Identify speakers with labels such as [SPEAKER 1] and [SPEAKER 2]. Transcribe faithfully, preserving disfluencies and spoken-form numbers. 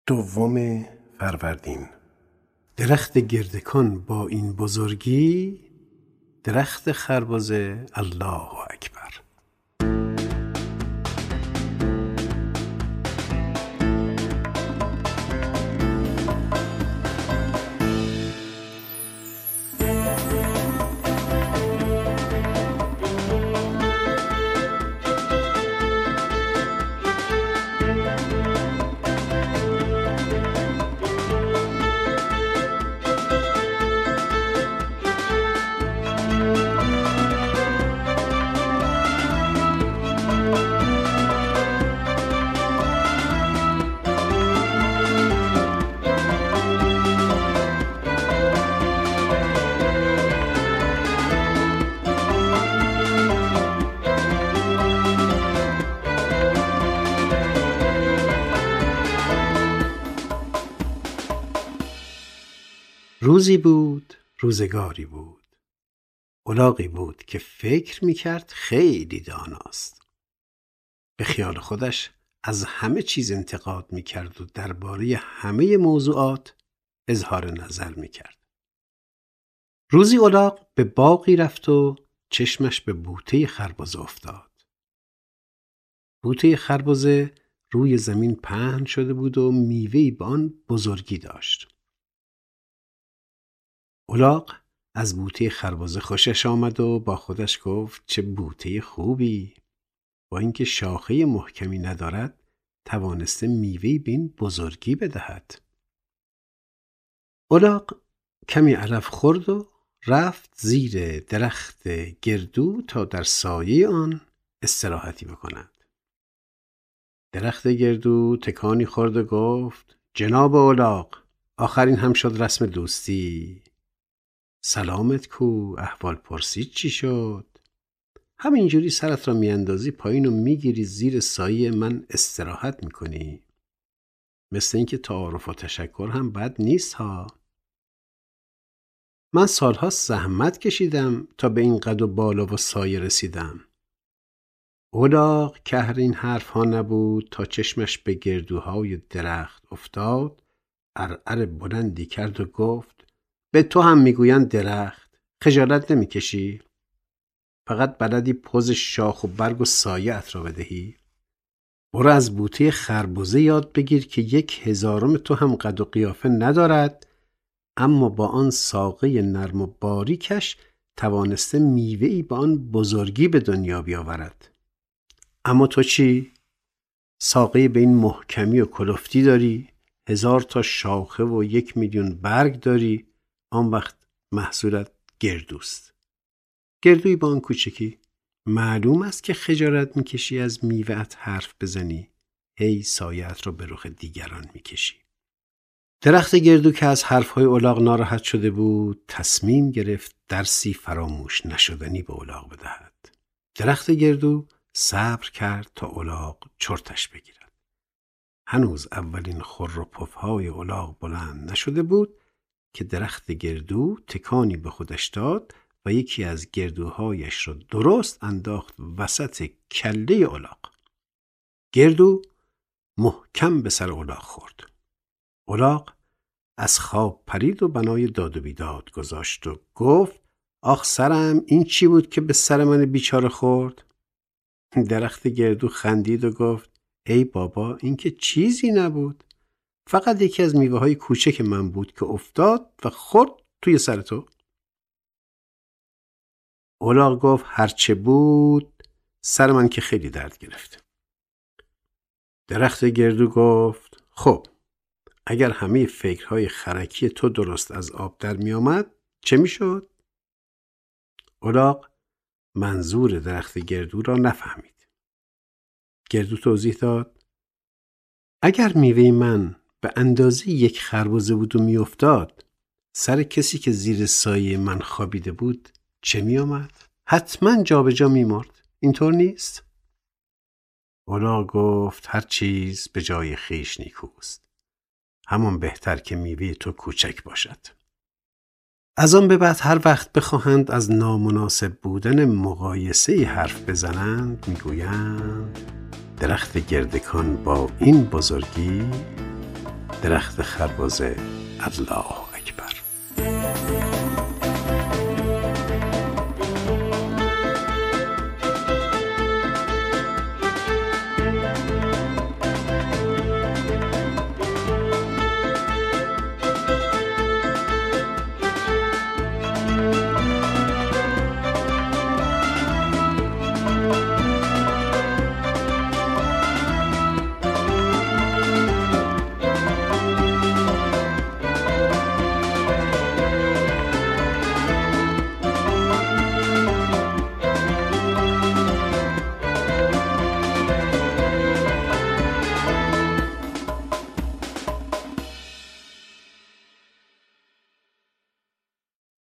[SPEAKER 1] دوم فروردین. درخت گردکان با این بزرگی، درخت خربزه الله اکبر. روزی بود، روزگاری بود. الاغی بود که فکر میکرد خیلی داناست. به خیال خودش از همه چیز انتقاد میکرد و درباره همه موضوعات اظهار نظر میکرد. روزی الاغ به باغی رفت و چشمش به بوته خربزه افتاد. بوته خربزه روی زمین پهن شده بود و میوه‌ای به آن بزرگی داشت. الاغ از بوته خربزه خوشش آمد و با خودش گفت چه بوته خوبی، با اینکه شاخه محکمی ندارد توانسته میوه‌ای به این بزرگی بدهد. الاغ کمی علف خورد و رفت زیر درخت گردو تا در سایه آن استراحتی بکند. درخت گردو تکانی خورد و گفت جناب الاغ، آخرین هم شد رسم دوستی. سلامت کو، احوال پرسید چی شد؟ همینجوری سرت را میاندازی پایین و میگیری زیر سایه من استراحت میکنی. مثل اینکه تعارف و تشکر هم بد نیست ها. من سالها زحمت کشیدم تا به این قد و بالا و سایه رسیدم. الاغ که هر این حرف ها نبود تا چشمش به گردوهای درخت افتاد، عرعر بلندی کرد و گفت به تو هم میگویند درخت، خجالت نمیکشی؟ فقط بلدی پوز شاخ و برگ و سایه ات را بدهی؟ برو از بوته خربزه یاد بگیر که یک هزارم تو هم قد و قیافه ندارد، اما با آن ساقه نرم و باریکش توانسته میوه‌ای با آن بزرگی به دنیا بیاورد. اما تو چی؟ ساقه به این محکمی و کلفتی داری، هزار تا شاخه و یک میلیون برگ داری، آن وقت محصولت گردوست. گردوی با آن کوچکی. معلوم است که خجالت میکشی از میوه‌ات حرف بزنی، هی سایه‌ات را به رخ دیگران میکشی. درخت گردو که از حرفهای الاغ ناراحت شده بود، تصمیم گرفت درسی فراموش نشدنی به الاغ بدهد. درخت گردو صبر کرد تا الاغ چرتش بگیرد. هنوز اولین خر و پف‌های الاغ بلند نشده بود که درخت گردو تکانی به خودش داد و یکی از گردوهایش را درست انداخت وسط کله الاغ. گردو محکم به سر الاغ خورد. الاغ از خواب پرید و بنای داد و بیداد گذاشت و گفت آخ سرم، این چی بود که به سر من بیچاره خورد؟ درخت گردو خندید و گفت ای بابا، این که چیزی نبود، فقط یکی از میوه های کوچک من بود که افتاد و خورد توی سر تو. الاغ گفت هرچه بود، سر من که خیلی درد گرفت. درخت گردو گفت خب اگر همه فکرهای خرکی تو درست از آب در می آمد چه می شد؟ الاغ منظور درخت گردو را نفهمید. گردو توضیح داد اگر میوه من به اندازه یک خربزه بود و می افتاد، سر کسی که زیر سایه من خوابیده بود چه می آمد؟ حتما جا به جا می مرد. اینطور نیست؟ الاغ گفت هر چیز به جای خویش نیکوست، همون بهتر که میوه تو کوچک باشد. از آن به بعد هر وقت بخواهند از نامناسب بودن مقایسه حرف بزنند میگویند درخت گردکان با این بزرگی، درخت خربزه الله.